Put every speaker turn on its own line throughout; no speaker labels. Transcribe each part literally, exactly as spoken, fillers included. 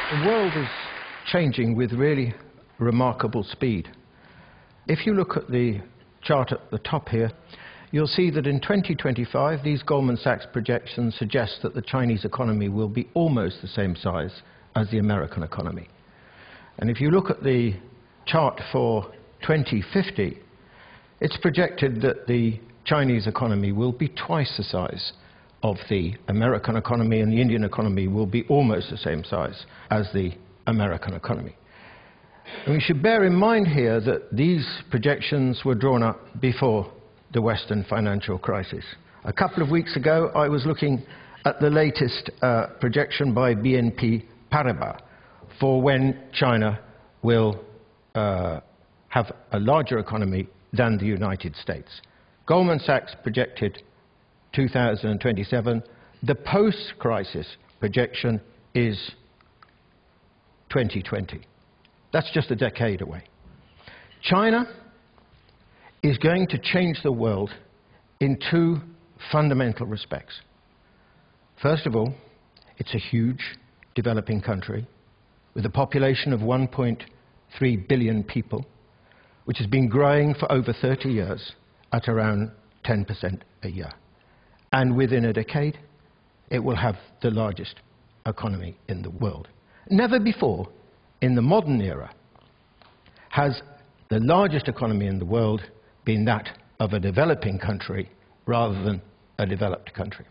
The world is changing with really remarkable speed. If you look at the chart at the top here, you'll see that in twenty twenty-five, these Goldman Sachs projections suggest that the Chinese economy will be almost the same size as the American economy. And if you look at the chart for twenty fifty, it's projected that the Chinese economy will be twice the size of the American economy, and the Indian economy will be almost the same size as the American economy. And we should bear in mind here that these projections were drawn up before the Western financial crisis. A couple of weeks ago, I was looking at the latest uh, projection by B N P Paribas for when China will uh, have a larger economy than the United States. Goldman Sachs projected two thousand twenty-seven. The post-crisis projection is twenty twenty. That's just a decade away. China is going to change the world in two fundamental respects. First of all, it's a huge developing country with a population of one point three billion people, which has been growing for over thirty years at around ten percent a year. And within a decade, it will have the largest economy in the world. Never before in the modern era has the largest economy in the world been that of a developing country rather than a developed country.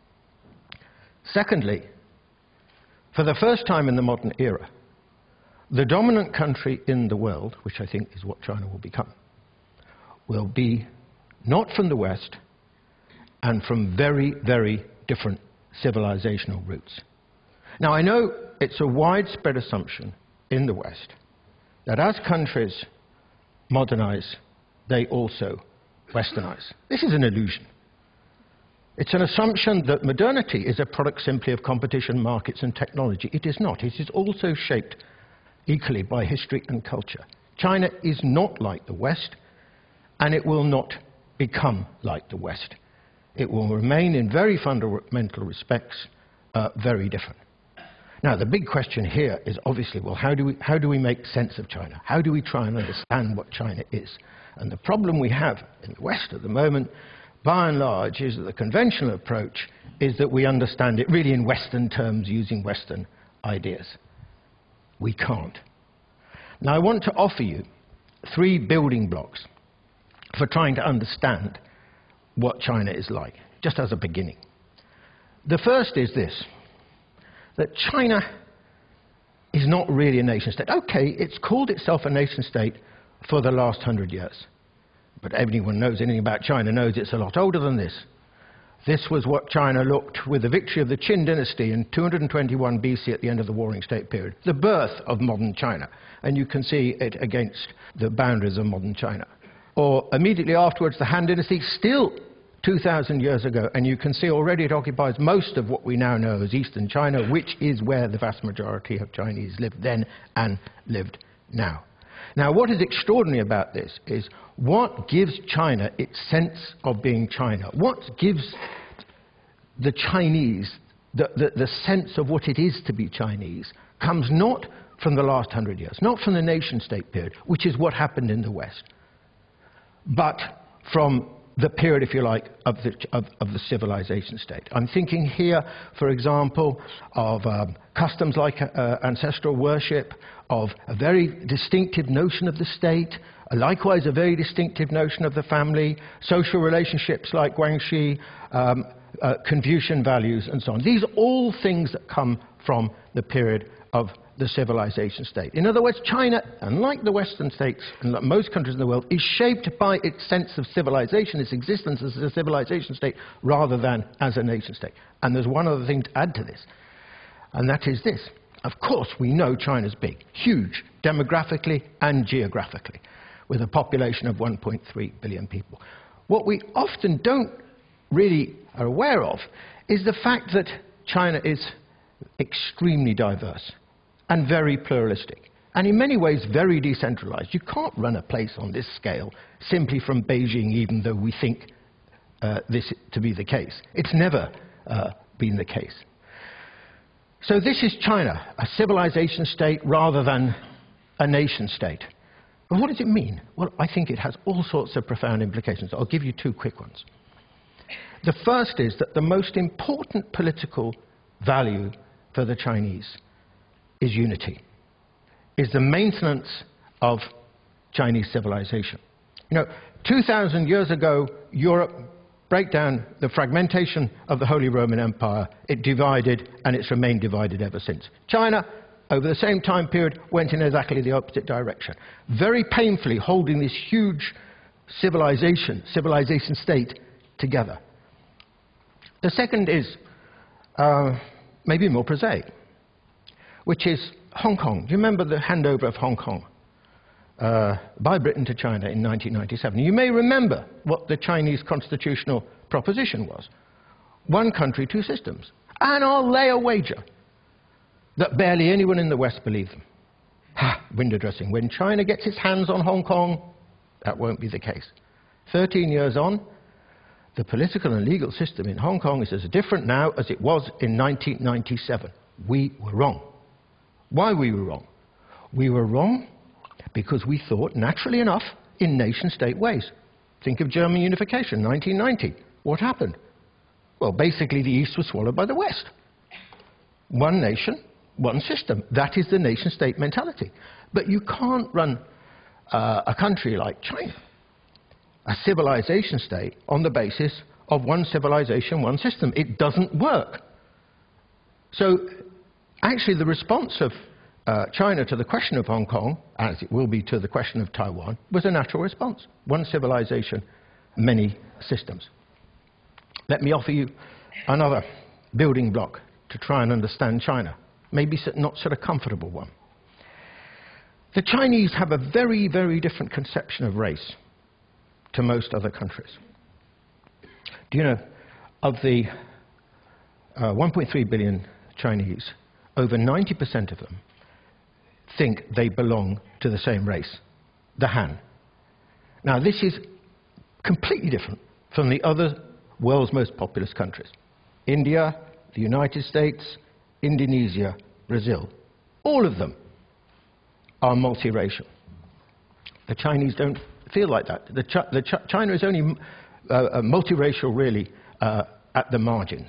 Secondly, for the first time in the modern era, the dominant country in the world, which I think is what China will become, will be not from the West and from very, very different civilizational roots. Now, I know it's a widespread assumption in the West that as countries modernize, they also westernize. This is an illusion. It's an assumption that modernity is a product simply of competition, markets, and technology. It is not. It is also shaped equally by history and culture. China is not like the West, and it will not become like the West. It will remain in very fundamental respects uh, very different. Now, the big question here is obviously, well, how do we, how do we make sense of China? How do we try and understand what China is? And the problem we have in the West at the moment, by and large, is that the conventional approach is that we understand it really in Western terms using Western ideas. We can't. Now, I want to offer you three building blocks for trying to understand what China is like, just as a beginning. The first is this, that China is not really a nation state. Okay, it's called itself a nation state for the last hundred years. But anyone who knows anything about China knows it's a lot older than this. This was what China looked with the victory of the Qin dynasty in two hundred twenty-one B C at the end of the Warring State period, the birth of modern China. And you can see it against the boundaries of modern China. Or immediately afterwards, the Han dynasty, still two thousand years ago, and you can see already it occupies most of what we now know as Eastern China, which is where the vast majority of Chinese lived then and lived now. Now, what is extraordinary about this is what gives China its sense of being China? What gives the Chinese the, the, the sense of what it is to be Chinese comes not from the last hundred years, not from the nation-state period, which is what happened in the West, but from the period, if you like, of the, of, of the civilization state. I'm thinking here, for example, of um, customs like uh, ancestral worship, of a very distinctive notion of the state, likewise a very distinctive notion of the family, social relationships like Guanxi, um, uh, Confucian values, and so on. These are all things that come from the period of the civilization state. In other words, China, unlike the Western states and like most countries in the world, is shaped by its sense of civilization, its existence as a civilization state, rather than as a nation state. And there's one other thing to add to this, and that is this. Of course, we know China's big, huge, demographically and geographically, with a population of one point three billion people. What we often don't really are aware of is the fact that China is extremely diverse and very pluralistic, and in many ways very decentralized. You can't run a place on this scale simply from Beijing, even though we think uh, this to be the case. It's never uh, been the case. So this is China, a civilization state rather than a nation state. Well, what does it mean? Well, I think it has all sorts of profound implications. I'll give you two quick ones. The first is that the most important political value for the Chinese is unity, is the maintenance of Chinese civilization. You know, two thousand years ago, Europe broke down the fragmentation of the Holy Roman Empire. It divided, and it's remained divided ever since. China, over the same time period, went in exactly the opposite direction, very painfully holding this huge civilization, civilization state together. The second is uh, maybe more prosaic, which is Hong Kong. Do you remember the handover of Hong Kong uh, by Britain to China in nineteen ninety-seven? You may remember what the Chinese constitutional proposition was. One country, two systems. And I'll lay a wager that barely anyone in the West believed them. Ha! Window dressing. When China gets its hands on Hong Kong, that won't be the case. Thirteen years on, the political and legal system in Hong Kong is as different now as it was in nineteen ninety-seven. We were wrong. Why we were wrong? We were wrong because we thought, naturally enough, in nation-state ways. Think of German unification, nineteen ninety. What happened? Well, basically the East was swallowed by the West. One nation, one system. That is the nation-state mentality. But you can't run uh, a country like China, a civilization state, on the basis of one civilization, one system. It doesn't work. So actually the response of uh, China to the question of Hong Kong, as it will be to the question of Taiwan, was a natural response. One civilization, many systems. Let me offer you another building block to try and understand China. Maybe not sort of comfortable one. The Chinese have a very, very different conception of race to most other countries. Do you know, of the uh, one point three billion Chinese, over ninety percent of them think they belong to the same race, the Han. Now, this is completely different from the other world's most populous countries. India, the United States, Indonesia, Brazil. All of them are multiracial. The Chinese don't feel like that. The Ch the Ch China is only uh, multiracial, really, uh, at the margins.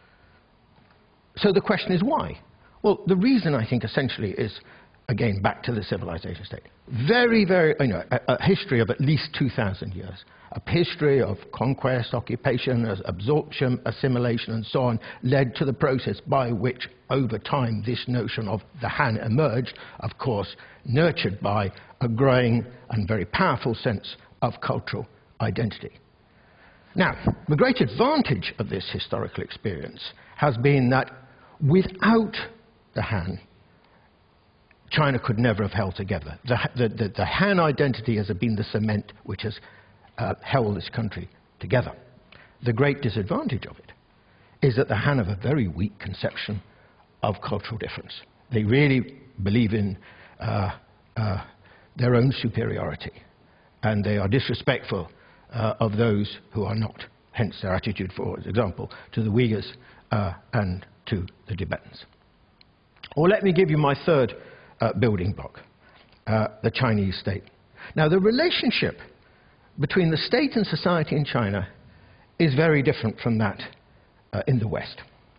So the question is why? Well, the reason, I think, essentially is, again, back to the civilization state. Very, very, you know, a, a history of at least two thousand years. A history of conquest, occupation, absorption, assimilation, and so on, led to the process by which, over time, this notion of the Han emerged, of course, nurtured by a growing and very powerful sense of cultural identity. Now, the great advantage of this historical experience has been that without the Han, China could never have held together. The, the, the, the Han identity has been the cement which has uh, held this country together. The great disadvantage of it is that the Han have a very weak conception of cultural difference. They really believe in uh, uh, their own superiority, and they are disrespectful uh, of those who are not, hence their attitude, for example, to the Uyghurs uh, and to the Tibetans. Or let me give you my third uh, building block, uh, the Chinese state. Now, the relationship between the state and society in China is very different from that uh, in the West.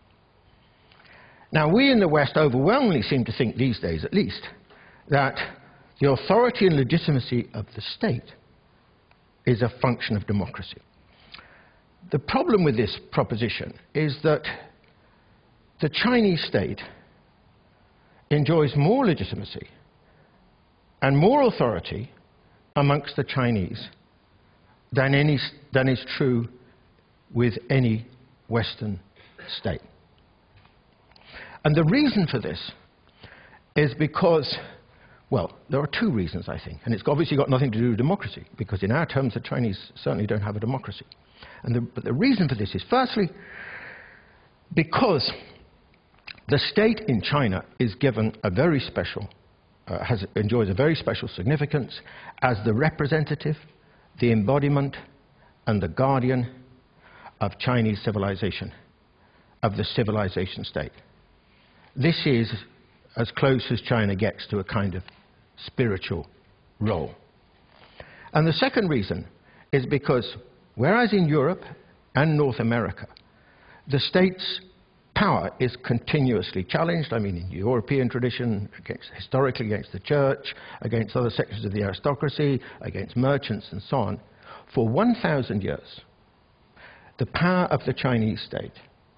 Now, we in the West overwhelmingly seem to think, these days at least, that the authority and legitimacy of the state is a function of democracy. The problem with this proposition is that the Chinese state enjoys more legitimacy and more authority amongst the Chinese than, any, than is true with any Western state. And the reason for this is because, well, there are two reasons, I think. And it's obviously got nothing to do with democracy, because in our terms, the Chinese certainly don't have a democracy. And the, but the reason for this is, firstly, because the state in China is given a very special, uh, has, enjoys a very special significance as the representative, the embodiment, and the guardian of Chinese civilization, of the civilization state. this is as close as China gets to a kind of spiritual role. And the second reason is because whereas in Europe and North America, the state's power is continuously challenged, I mean in European tradition, against, historically against the church, against other sections of the aristocracy, against merchants and so on, for one thousand years, the power of the Chinese state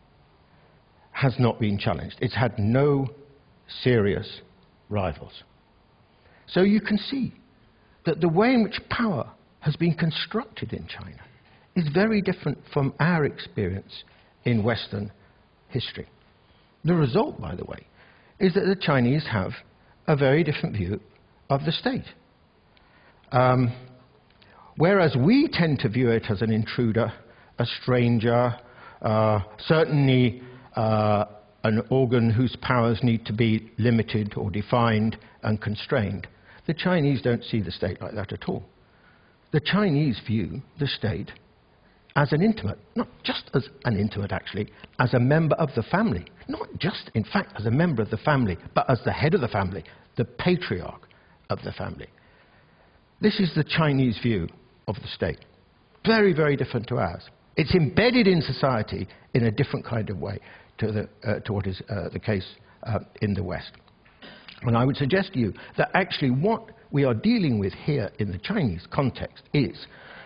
has not been challenged. It's had no serious rivals. So you can see that the way in which power has been constructed in China is very different from our experience in Western history. The result, by the way, is that the Chinese have a very different view of the state. Um, whereas we tend to view it as an intruder, a stranger, uh, certainly uh, an organ whose powers need to be limited or defined and constrained, the Chinese don't see the state like that at all. The Chinese view the state as an intimate, not just as an intimate actually, as a member of the family. Not just, in fact, as a member of the family, but as the head of the family, the patriarch of the family. This is the Chinese view of the state. Very, very different to ours. It's embedded in society in a different kind of way to, the, uh, to what is uh, the case uh, in the West. And I would suggest to you that actually what we are dealing with here in the Chinese context is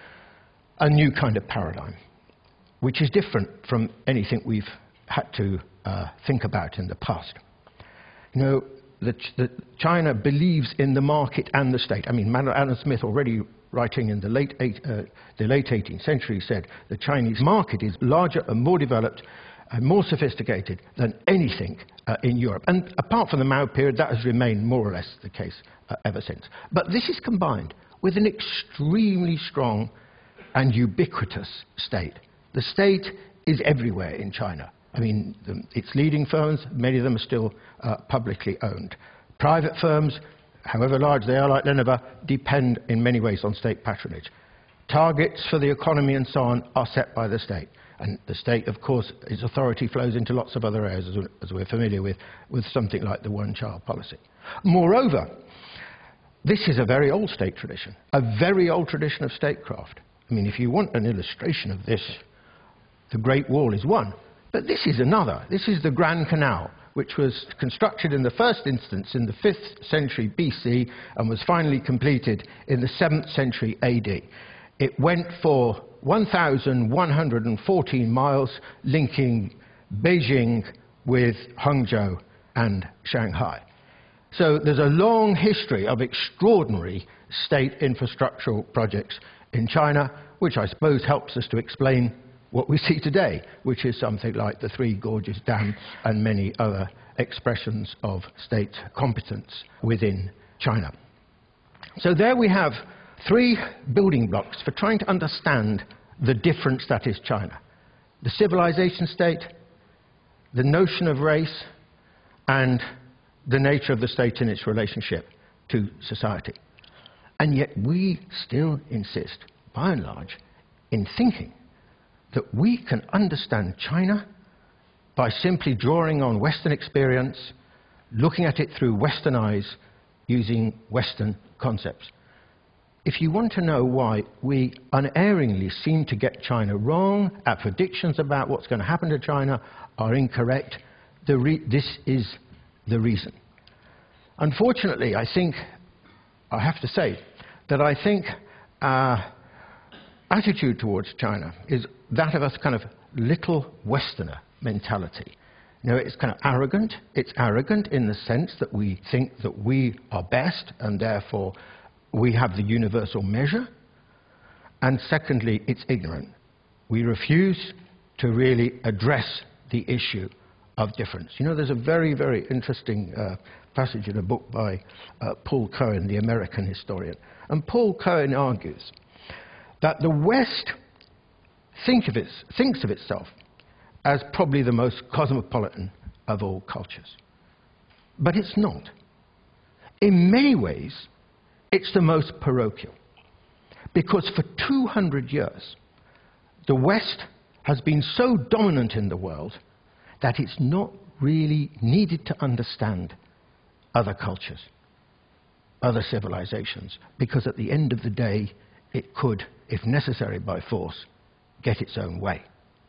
a new kind of paradigm, which is different from anything we've had to uh, think about in the past. You know, the, Ch the China believes in the market and the state. I mean, Adam Smith, already writing in the late, eight, uh, the late eighteenth century, said the Chinese market is larger and more developed and more sophisticated than anything uh, in Europe. And apart from the Mao period, that has remained more or less the case uh, ever since. But this is combined with an extremely strong and ubiquitous state. The state is everywhere in China. I mean, the, its leading firms, many of them are still uh, publicly owned. Private firms, however large they are, like Lenovo, depend in many ways on state patronage. Targets for the economy and so on are set by the state. And the state, of course, its authority flows into lots of other areas, as, as we're familiar with, with something like the one-child policy. Moreover, this is a very old state tradition, a very old tradition of statecraft. I mean, if you want an illustration of this, the Great Wall is one. But this is another. This is the Grand Canal, which was constructed in the first instance in the fifth century B C and was finally completed in the seventh century A D. It went for one thousand one hundred fourteen miles, linking Beijing with Hangzhou and Shanghai. So there's a long history of extraordinary state infrastructural projects in China, which I suppose helps us to explain what we see today, which is something like the Three Gorges Dam and many other expressions of state competence within China. So there we have three building blocks for trying to understand the difference that is China. The civilization state, the notion of race, and the nature of the state in its relationship to society. And yet we still insist, by and large, in thinking that we can understand China by simply drawing on Western experience, looking at it through Western eyes, using Western concepts. If you want to know why we unerringly seem to get China wrong, our predictions about what's going to happen to China are incorrect, the re this is the reason. Unfortunately, I think, I have to say, that I think our attitude towards China is that of a kind of little Westerner mentality. You know, it's kind of arrogant. It's arrogant in the sense that we think that we are best and therefore we have the universal measure. And secondly, it's ignorant. We refuse to really address the issue of difference. You know, there's a very, very interesting uh, passage in a book by uh, Paul Cohen, the American historian. And Paul Cohen argues that the West think of its, thinks of itself as probably the most cosmopolitan of all cultures. But it's not. In many ways, it's the most parochial. Because for two hundred years, the West has been so dominant in the world that it's not really needed to understand other cultures, other civilizations, because at the end of the day, it could, if necessary by force, get its own way.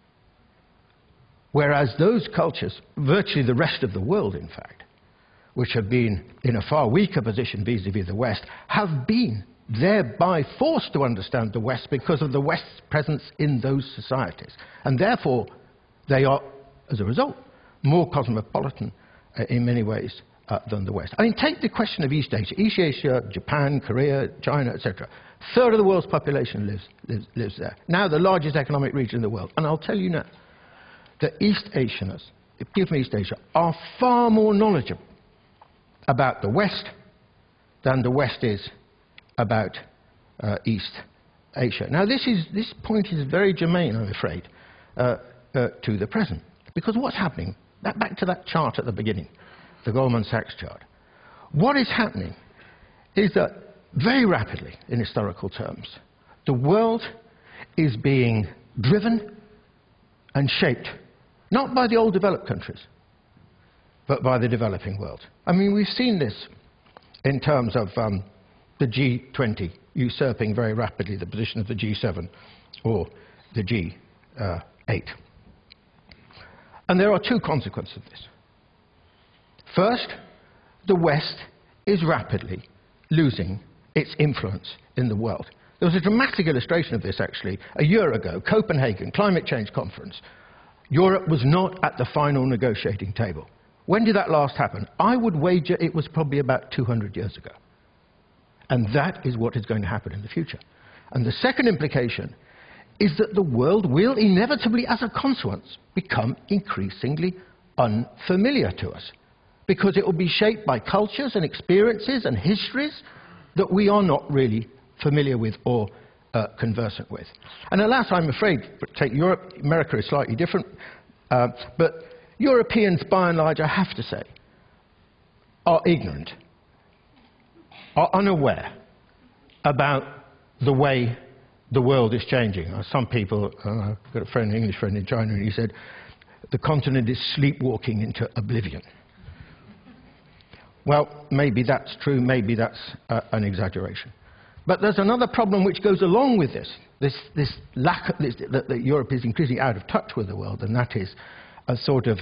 Whereas those cultures, virtually the rest of the world, in fact, which have been in a far weaker position vis-à-vis the West, have been thereby forced to understand the West because of the West's presence in those societies. And therefore, they are, as a result, more cosmopolitan uh, in many ways uh, than the West. I mean, take the question of East Asia. East Asia, Japan, Korea, China, et cetera. A third of the world's population lives, lives, lives there. Now the largest economic region in the world. And I'll tell you now, the East Asians, the people from East Asia, are far more knowledgeable about the West than the West is about uh, East Asia. Now, this, is, this point is very germane, I'm afraid, uh, uh, to the present. Because what's happening, that, back to that chart at the beginning, the Goldman Sachs chart, what is happening is that very rapidly, in historical terms, the world is being driven and shaped, not by the old developed countries, but by the developing world. I mean, we've seen this in terms of um, the G twenty usurping very rapidly the position of the G seven or the G eight. And there are two consequences of this. First, the West is rapidly losing its influence in the world. There was a dramatic illustration of this, actually, a year ago, Copenhagen Climate Change Conference. Europe was not at the final negotiating table. When did that last happen? I would wager it was probably about two hundred years ago. And that is what is going to happen in the future. And the second implication is that the world will inevitably, as a consequence, become increasingly unfamiliar to us, because it will be shaped by cultures and experiences and histories that we are not really familiar with or uh, conversant with. And alas, I'm afraid, take Europe, America is slightly different, uh, but Europeans, by and large, I have to say, are ignorant, are unaware about the way the world is changing. Uh, some people, uh, I've got a friend, an English friend in China, and he said, the continent is sleepwalking into oblivion. Well, maybe that's true, maybe that's uh, an exaggeration. But there's another problem which goes along with this, this, this lack of, this, that, that Europe is increasingly out of touch with the world, and that is a sort of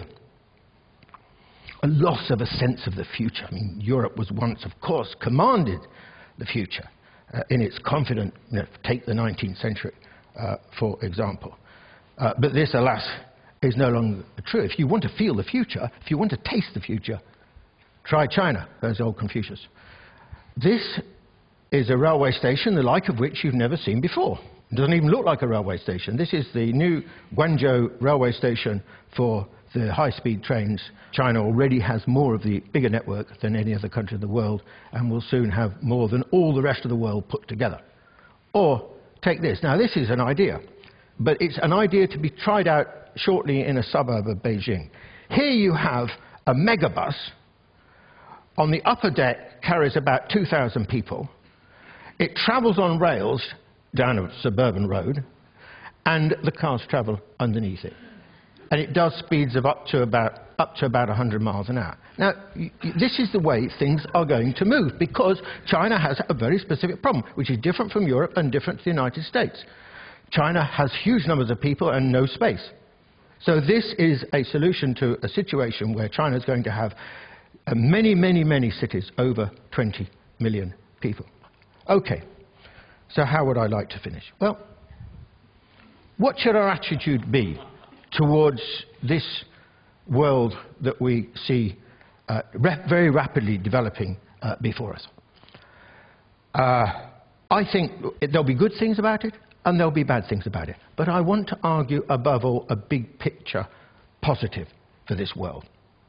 a loss of a sense of the future. I mean, Europe was once, of course, commanded the future uh, in its confident, you know, take the nineteenth century, uh, for example. Uh, but this, alas, is no longer true. If you want to feel the future, if you want to taste the future, try China, as old Confucius. This is a railway station, the like of which you've never seen before. It doesn't even look like a railway station. This is the new Guangzhou railway station for the high-speed trains. China already has more of the bigger network than any other country in the world, and will soon have more than all the rest of the world put together. Or take this. Now, this is an idea, but it's an idea to be tried out shortly in a suburb of Beijing. Here you have a megabus. On the upper deck carries about two thousand people. It travels on rails down a suburban road, and the cars travel underneath it. And it does speeds of up to about up to about one hundred miles an hour. Now, this is the way things are going to move, because China has a very specific problem, which is different from Europe and different to the United States. China has huge numbers of people and no space. So this is a solution to a situation where China is going to have uh, many, many, many cities, over twenty million people. Okay, so how would I like to finish? Well, what should our attitude be towards this world that we see uh, very rapidly developing uh, before us? Uh, I think there'll be good things about it, and there'll be bad things about it. But I want to argue, above all, a big picture positive for this world.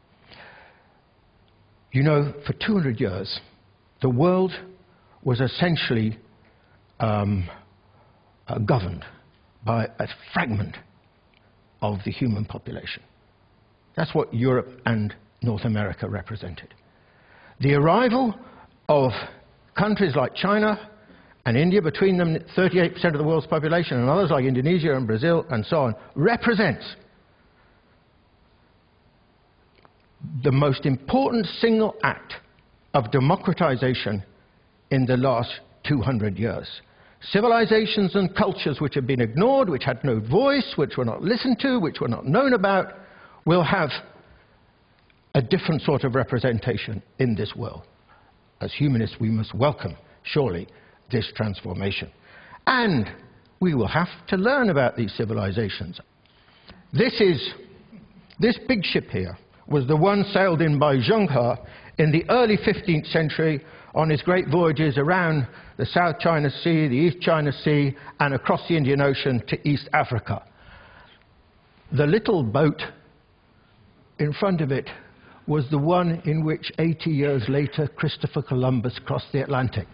You know, for two hundred years, the world was essentially um, uh, governed by a fragment of the human population. That's what Europe and North America represented. The arrival of countries like China and India, between them thirty-eight percent of the world's population, and others like Indonesia and Brazil and so on, represents the most important single act of democratization in the last two hundred years. Civilizations and cultures which have been ignored, which had no voice, which were not listened to, which were not known about, will have a different sort of representation in this world. As humanists, we must welcome, surely, this transformation. And we will have to learn about these civilizations. This is, this big ship here was the one sailed in by Zheng He in the early fifteenth century on his great voyages around the South China Sea, the East China Sea, and across the Indian Ocean to East Africa. The little boat in front of it was the one in which eighty years later Christopher Columbus crossed the Atlantic.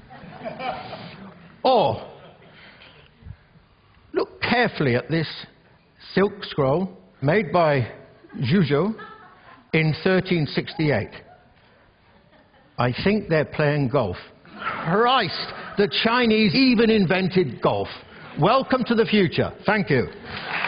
Or, look carefully at this silk scroll made by Zhuzhou in thirteen sixty-eight. I think they're playing golf. Christ, the Chinese even invented golf. Welcome to the future. Thank you.